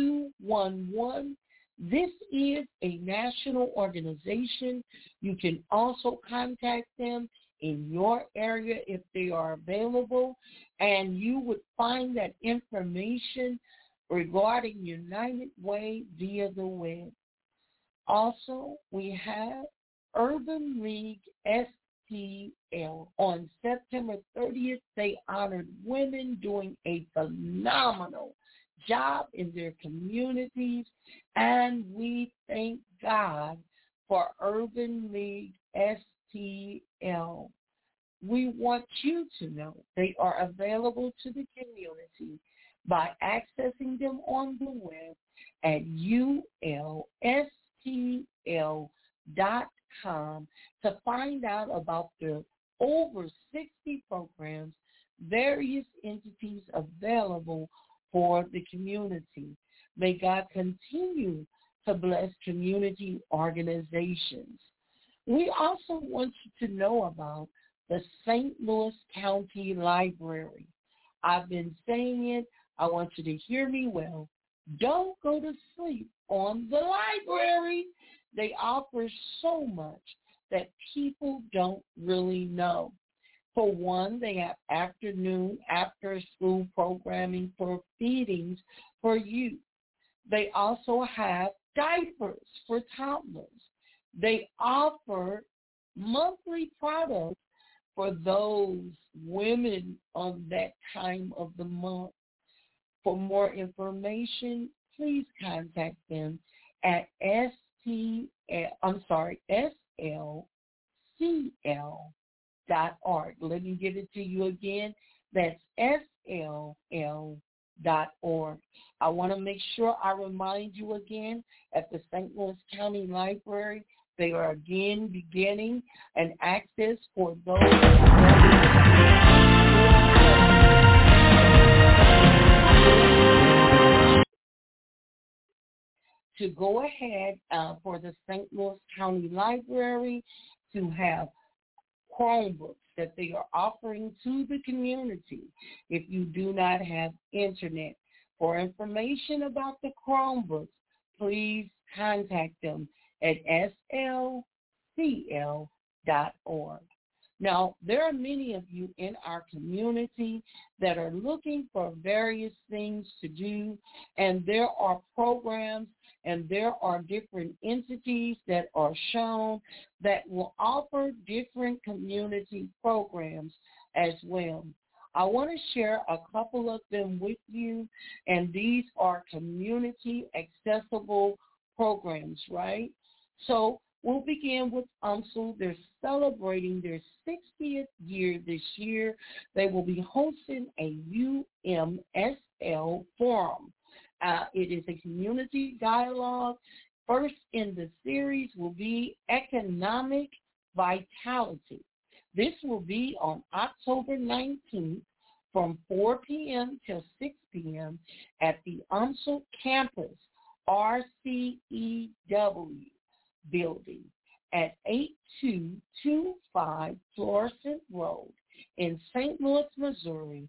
211. This is a national organization. You can also contact them in your area if they are available, and you would find that information regarding United Way via the web. Also, we have Urban League STL. On September 30th, they honored women doing a phenomenal job in their communities, and we thank God for Urban League STL. We want you to know they are available to the community by accessing them on the web at ulstl.com to find out about the over 60 programs, various entities available for the community. May God continue to bless community organizations. We also want you to know about the St. Louis County Library. I've been saying it. I want you to hear me well. Don't go to sleep on the library. They offer so much that people don't really know. For one, they have afternoon, after-school programming for feedings for youth. They also have diapers for toddlers. They offer monthly products for those women of that time of the month. For more information, please contact them at slcl.org. Let me give it to you again. That's SLL.org. I want to make sure I remind you again, at the St. Louis County Library, they are again beginning an access for those to go ahead for the St. Louis County Library to have Chromebooks that they are offering to the community if you do not have internet. For information about the Chromebooks, please contact them at slcl.org. Now, there are many of you in our community that are looking for various things to do, and there are programs and there are different entities that are shown that will offer different community programs as well. I want to share a couple of them with you, and these are community accessible programs, right? So we'll begin with UMSL. They're celebrating their 60th year this year. They will be hosting a UMSL forum. It is a community dialogue. First in the series will be Economic Vitality. This will be on October 19th from 4 p.m. till 6 p.m. at the UMSL campus, RCEW building at 8225 Florissant Road in St. Louis, Missouri,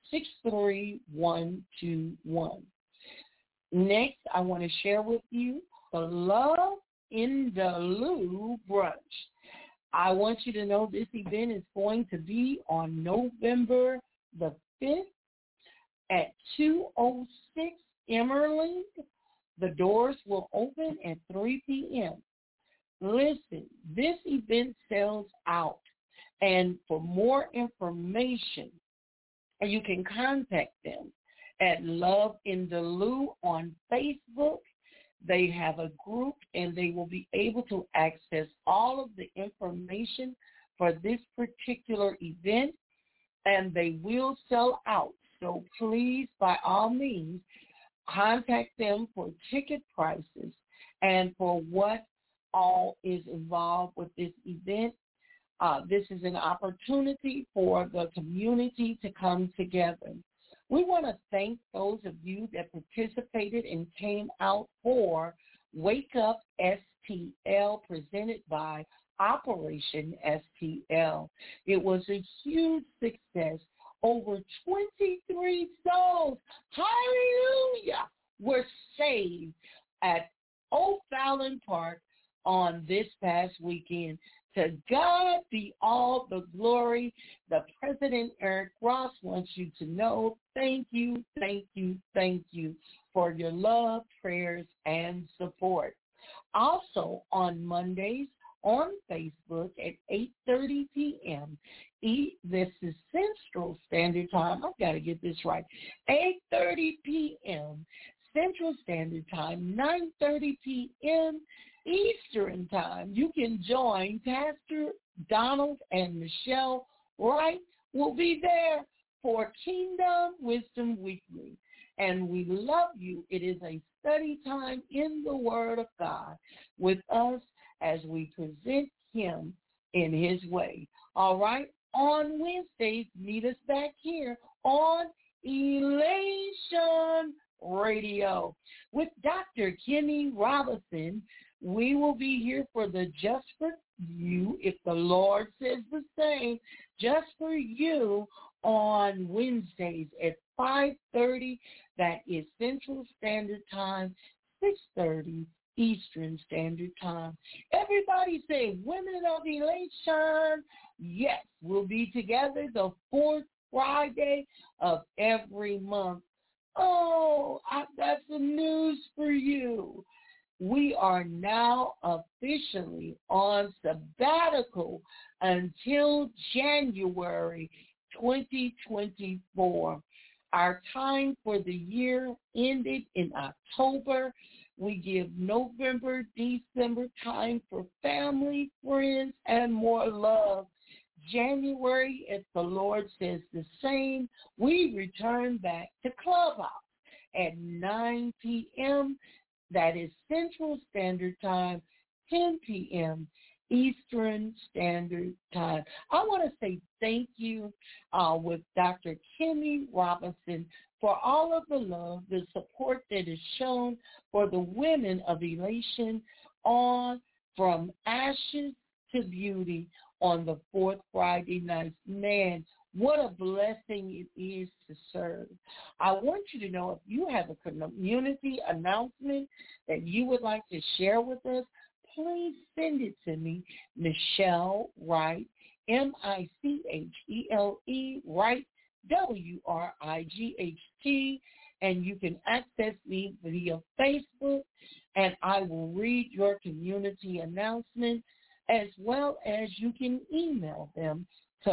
63121. Next, I want to share with you the Love in the Lou brunch. I want you to know this event is going to be on November the 5th at 206 Emmerling. The doors will open at 3 p.m. Listen, this event sells out. And for more information, you can contact them at Love in the Lou on Facebook. They have a group, and they will be able to access all of the information for this particular event, and they will sell out. So please, by all means, contact them for ticket prices and for what all is involved with this event. This is an opportunity for the community to come together. We want to thank those of you that participated and came out for Wake Up STL presented by Operation STL. It was a huge success. Over 23 souls, hallelujah, were saved at O'Fallon Park on this past weekend. To God be all the glory. The President, Eric Ross, wants you to know thank you for your love, prayers, and support. Also on Mondays on Facebook at 8:30 p.m. This is Central Standard Time. I've got to get this right. 8:30 p.m. Central Standard Time, 9:30 p.m. Eastern Time. You can join Pastor Donald and Michelle Wright. Will be there for Kingdom Wisdom Weekly. And we love you. It is a study time in the Word of God with us as we present Him in His way. All right? On Wednesdays, meet us back here on Elation Radio with Dr. Kenny Robinson. We will be here for the Just for You, if the Lord says the same, Just for You on Wednesdays at 5:30. That is Central Standard Time, 6:30 Eastern Standard Time. Everybody say, Women of Elation. Yes, we'll be together the fourth Friday of every month. Oh, I've got some news for you. We are now officially on sabbatical until January 2024. Our time for the year ended in October. We give November, December time for family, friends, and more love. January, if the Lord says the same, we return back to Clubhouse at 9 p.m. That is Central Standard Time, 10 p.m. Eastern Standard Time. I want to say thank you with Dr. Kenny Robinson for all of the love, the support that is shown for the women of Elation on From Ashes to Beauty on the fourth Friday night. Man, what a blessing it is to serve. I want you to know if you have a community announcement that you would like to share with us, please send it to me, Michelle Wright, Michele Wright, WRIGHT, and you can access me via Facebook, and I will read your community announcement, as well as you can email them to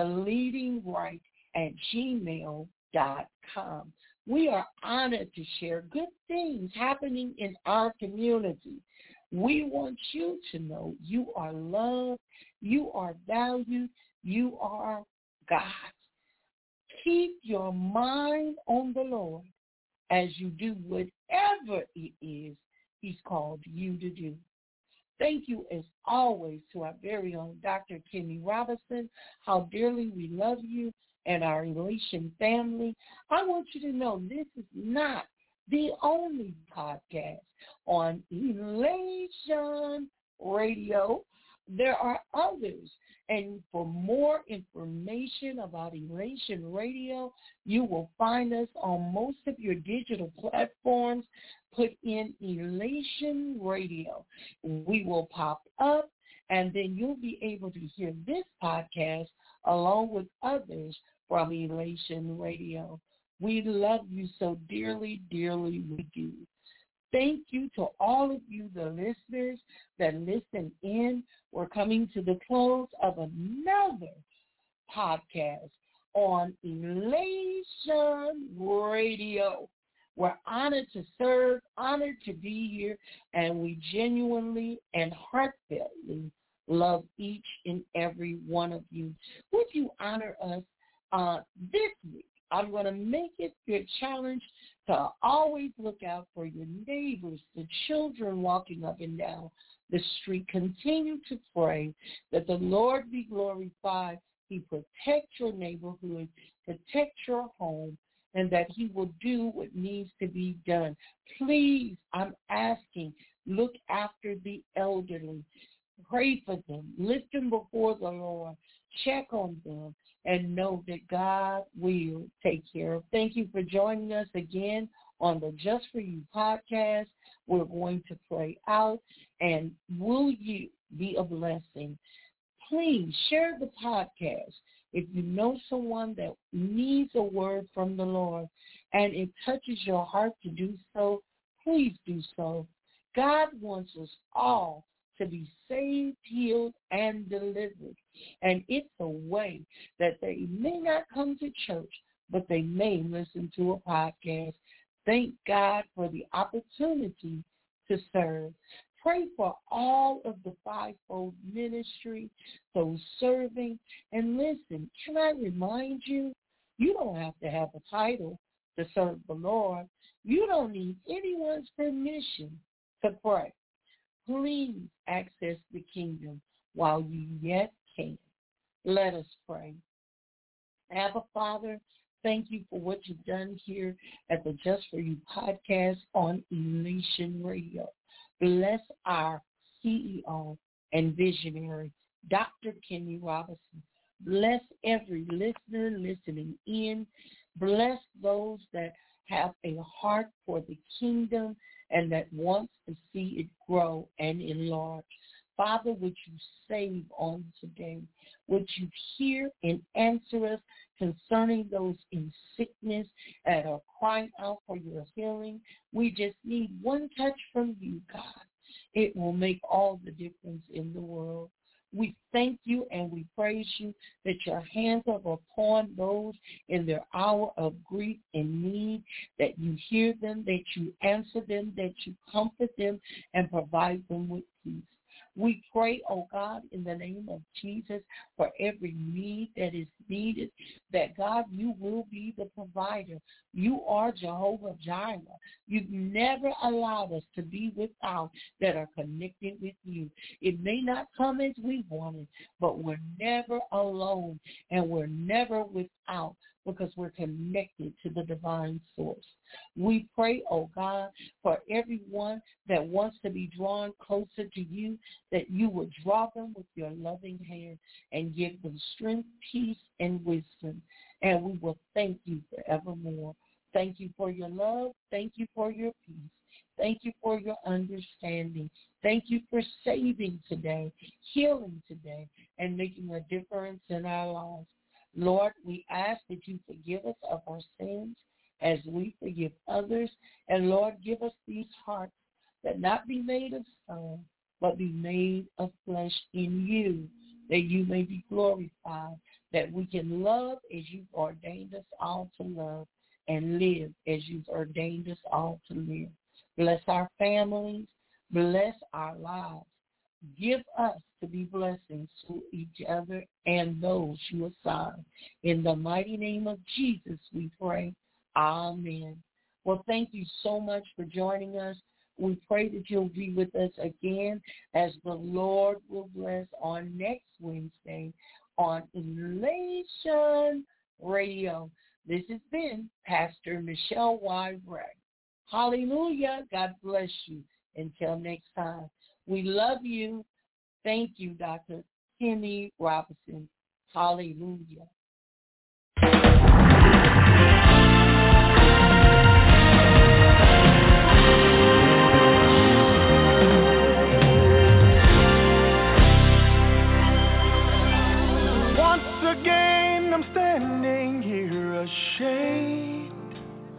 leadingright@gmail.com. We are honored to share good things happening in our community. We want you to know you are loved, you are valued, you are God. Keep your mind on the Lord as you do whatever it is He's called you to do. Thank you, as always, to our very own Dr. Kenny Robinson, how dearly we love you and our Elation family. I want you to know this is not the only podcast on Elation Radio. There are others. And for more information about Elation Radio, you will find us on most of your digital platforms. Put in Elation Radio. We will pop up, and then you'll be able to hear this podcast along with others from Elation Radio. We love you so dearly, dearly we do. Thank you to all of you, the listeners that listen in. We're coming to the close of another podcast on Elation Radio. We're honored to serve, honored to be here, and we genuinely and heartfeltly love each and every one of you. Would you honor us this week? I'm going to make it your challenge to always look out for your neighbors, the children walking up and down the street. Continue to pray that the Lord be glorified. He protect your neighborhood, protect your home, and that He will do what needs to be done. Please, I'm asking, look after the elderly. Pray for them. Lift them before the Lord. Check on them. And know that God will take care of. Thank you for joining us again on the Just For You podcast. We're going to pray out. And will you be a blessing? Please share the podcast. If you know someone that needs a word from the Lord and it touches your heart to do so, please do so. God wants us all to be saved, healed, and delivered. And it's a way that they may not come to church, but they may listen to a podcast. Thank God for the opportunity to serve. Pray for all of the fivefold ministry, those serving. And listen, can I remind you, you don't have to have a title to serve the Lord. You don't need anyone's permission to pray. Please access the kingdom while you yet can. Let us pray. Abba, Father, thank you for what you've done here at the Just For You podcast on Elation Radio. Bless our CEO and visionary, Dr. Kenny Robinson. Bless every listener listening in. Bless those that have a heart for the kingdom and that wants to see it grow and enlarge. Father, would you save on today? Would you hear and answer us concerning those in sickness that are crying out for your healing? We just need one touch from you, God. It will make all the difference in the world. We thank you and we praise you that your hands are upon those in their hour of grief and need, that you hear them, that you answer them, that you comfort them and provide them with peace. We pray, oh God, in the name of Jesus, for every need that is needed, that God, you will be the provider. You are Jehovah Jireh. You've never allowed us to be without that are connected with you. It may not come as we wanted, but we're never alone and we're never without because we're connected to the divine source. We pray, oh God, for everyone that wants to be drawn closer to you, that you would draw them with your loving hand and give them strength, peace, and wisdom. And we will thank you forevermore. Thank you for your love. Thank you for your peace. Thank you for your understanding. Thank you for saving today, healing today, and making a difference in our lives. Lord, we ask that you forgive us of our sins as we forgive others. And Lord, give us these hearts that not be made of stone, but be made of flesh in you, that you may be glorified, that we can love as you've ordained us all to love and live as you've ordained us all to live. Bless our families. Bless our lives. Give us to be blessings to each other and those you assign. In the mighty name of Jesus, we pray. Amen. Well, thank you so much for joining us. We pray that you'll be with us again as the Lord will bless on next Wednesday on Elation Radio. This has been Pastor Michelle Y. Bray. Hallelujah. God bless you. Until next time. We love you. Thank you, Dr. Kenny Robinson. Hallelujah. Once again, I'm standing here ashamed.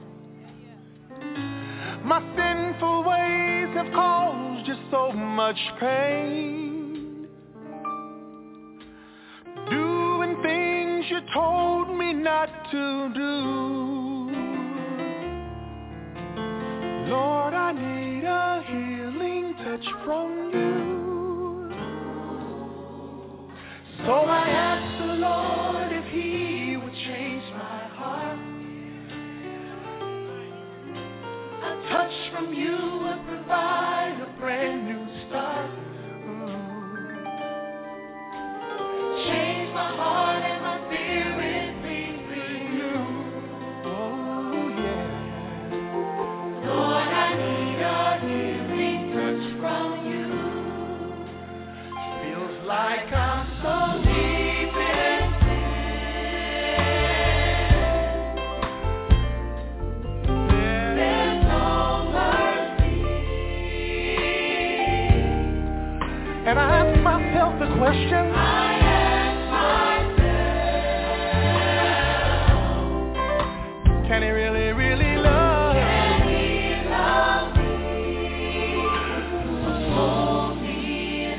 My sinful ways have caused you so much pain. Doing things you told me not to do. Lord, I need a healing touch from you. So I asked the Lord if he would change my heart. A touch from you would provide a brand new start. Change my heart and my spirit be renewed. Oh yeah. Lord, I need a healing touch from you. Feels like I'm so deep in sin. There's no mercy. And I ask myself the question. Can he really, really love? Can he love me? So hold me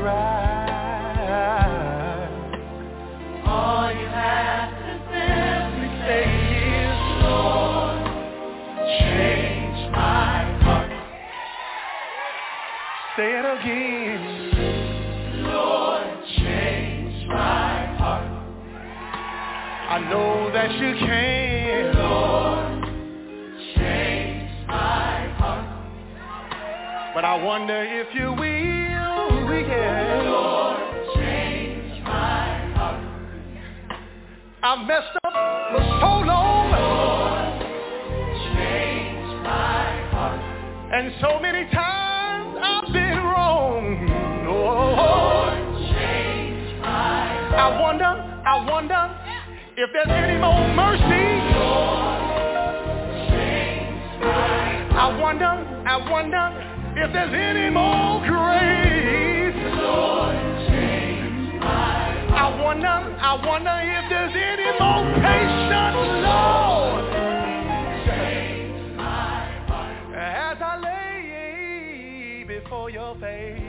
cry. All you have to simply say is, Lord, change my heart. Say it again. Lord, change my heart. I know that you can. Lord, change my heart. But I wonder if you will, yeah. Lord, change my heart. I've messed up for so long. Lord, change my heart. And so many times I've been wrong. Lord, change my heart. I wonder if there's any more mercy. Lord, change my heart. I wonder if there's any more grace. Lord, change my heart. I wonder if there's any more patience. Lord, change my heart. As I lay before your face,